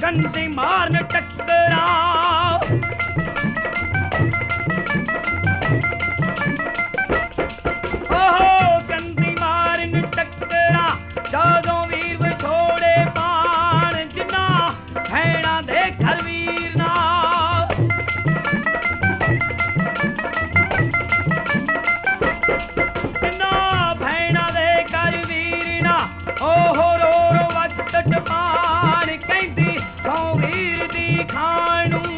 कंधी मारन टकरा कंधी मारन टकरा ਜਦੋਂ ਵੀਰ ਵਿਛੋੜੇ ਪਾਣ ਜਿੰਨਾ ਭੈਣਾਂ ਦੇ ਘਰ ਵੀਰ ਨਾ ਜਿੰਨਾ ਭੈਣਾਂ ਦੇ ਘਰ ਵੀਰ ਨਾ ਉਹ ਰੋ ਰੋ ਵੱਟ ਟਪਾਣ ਕਹਿੰਦੀ ਸੌ ਵੀਰ ਦੀ ਖਾਣ ਨੂੰ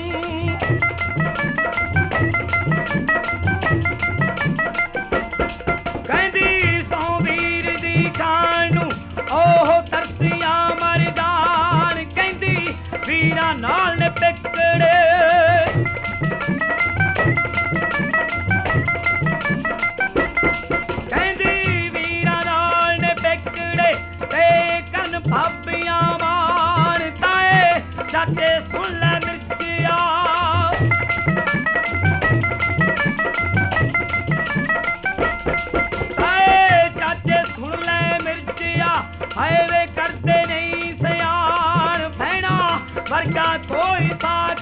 ਕਹਿੰਦੀ ਸੌ ਵੀਰ ਦੀ ਖਾਣ ਨੂੰ ਉਹ ਤਰਸੀਆਂ ਮਰਦਾਨ ਕਹਿੰਦੀ ਵੀਰਾਂ ਨਾਲ ਨੇ ਪਿਕੜੇ ਕਹਿੰਦੀ ਵੀਰਾਂ ਨਾਲ ਨੇ ਪਿਕੜੇ ਤੇ ਕੰਨ ਭਾਬੀਆਂ ਮਾਰ ਤਾਏ ਚਾਚੇ ਸੁਣ ਲੈ ਮਿਰਚਿਆ ਤਾਏ ਚਾਚੇ ਸੁਣ ਲੈ ਮਿਰਚਿਆ ਹਾਏ ਵੇ ਕਰਦੇ ਨਹੀਂ ਸਿਆਣ ਭੈਣਾ ਵਰਗਾ ਕੋਈ ਸਾਥ